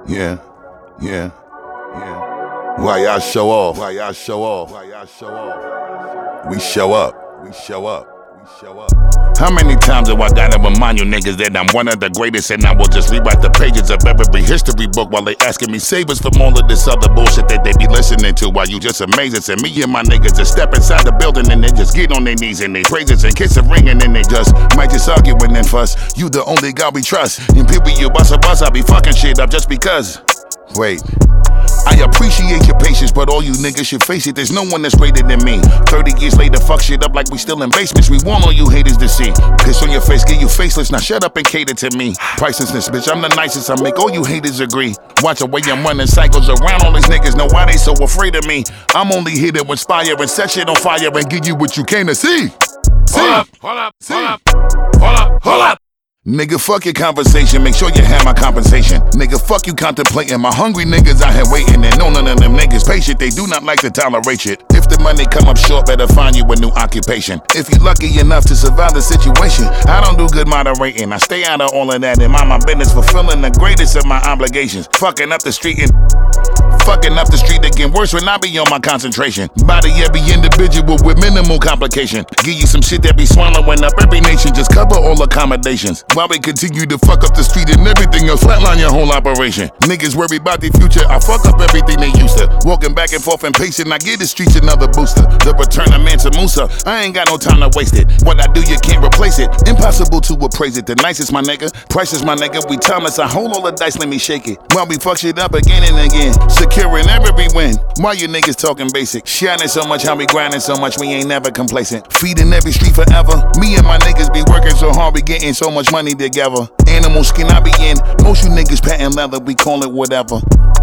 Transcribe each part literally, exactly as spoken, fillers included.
Yeah, yeah, yeah. Why y'all show off? Why y'all show off? Why y'all show off? We show up. We show up. We show up. How many times have I gotta remind you niggas that I'm one of the greatest, and I will just rewrite the pages of every history book while they asking me save us from all of this other bullshit that they be listening to, while you just amazing. And me and my niggas just step inside the building and they just get on their knees and they praises and kiss a ring, and then they just might just argue and then fuss. You the only God we trust, and people you bust a bus, I be fucking shit up just because. Wait, I appreciate your patience, but all you niggas should face it, there's no one that's greater than me. thirty years later, fuck shit up like we still in basements. We want all you haters to see. Piss on your face, get you faceless, now shut up and cater to me. Pricelessness, bitch, I'm the nicest, I make all you haters agree. Watch the way I'm running cycles around all these niggas, know why they so afraid of me. I'm only here to inspire and set shit on fire and give you what you came to see. See? Hold up, hold up, see? hold up, hold up, hold up. Nigga, fuck your conversation, make sure you have my compensation. Nigga, fuck you contemplating, my hungry niggas out here waiting. And no, none of them niggas patient, they do not like to tolerate shit. If the money come up short, better find you a new occupation. If you lucky enough to survive the situation, I don't do good moderating, I stay out of all of that and mind my business, fulfilling the greatest of my obligations. Fucking up the street and fucking up the street again, worse when I be on my concentration. Body every individual with minimal complication. Give you some shit that be swallowing up every nation, just cover all accommodations. While we continue to fuck up the street and everything else, flatline your whole operation. Niggas worry about the future, I fuck up everything they used to. Walking back and forth and pacing, I give the streets another booster. The return of Mansa Musa, I ain't got no time to waste it. What I do, you can't replace it. Impossible to appraise it. The nicest, my nigga, priceless, my nigga. We timeless, I hold all the dice, let me shake it. While we fuck shit up again and again, securing every win. Why you niggas talking basic? Shining so much, how we grinding so much, we ain't never complacent. Feeding every street forever. Me and my niggas be working so hard, we getting so much money together. Animal skin I be in, most you niggas patent leather, we call it whatever.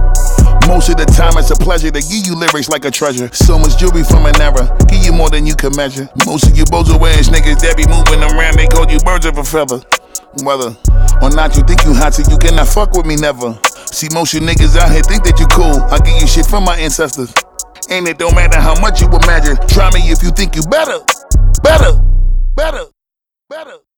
Most of the time it's a pleasure to give you lyrics like a treasure. So much jewelry from an era, give you more than you can measure. Most of you bozo ass niggas that be moving around, they call you birds of a feather. Whether or not you think you hot, so you cannot fuck with me never. See, most you niggas out here think that you cool, I give you shit from my ancestors. And it don't matter how much you imagine, try me if you think you better. Better, better, better.